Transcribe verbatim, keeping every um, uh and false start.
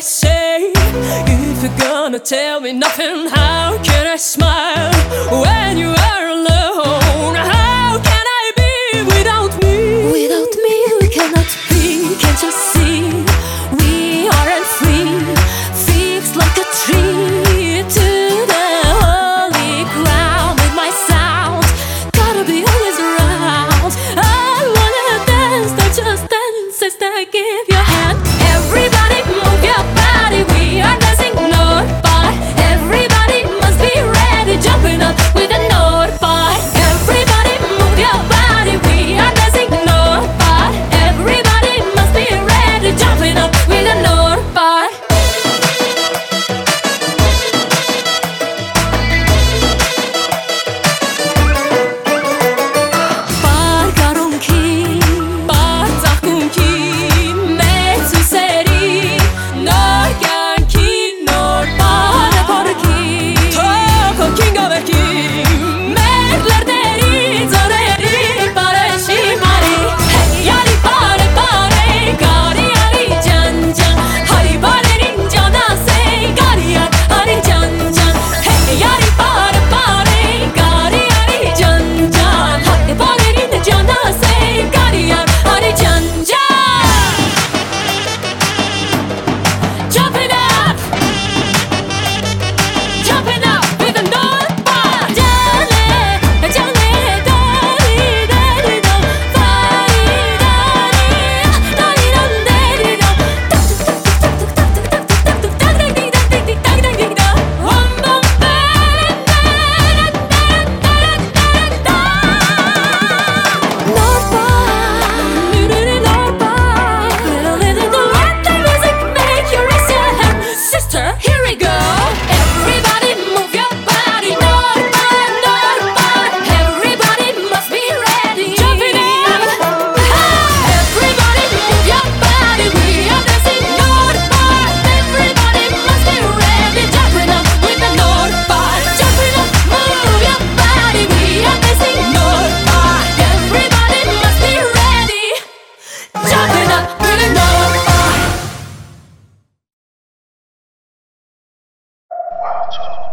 say? If you're gonna tell me nothing, how can I smile when you are alone? How can I be without me? Without me we cannot be. Can't you see? We aren't free. Fixed like a tree to the holy ground. With my sound, gotta be always around. I wanna dance, not just dance. Sister, give your hand. Everybody move your body. We are dancing North by. Everybody must be ready, jumping up with a North by. Everybody move your body. We are dancing North by. Everybody must be ready, jumping up with a North by. Wow.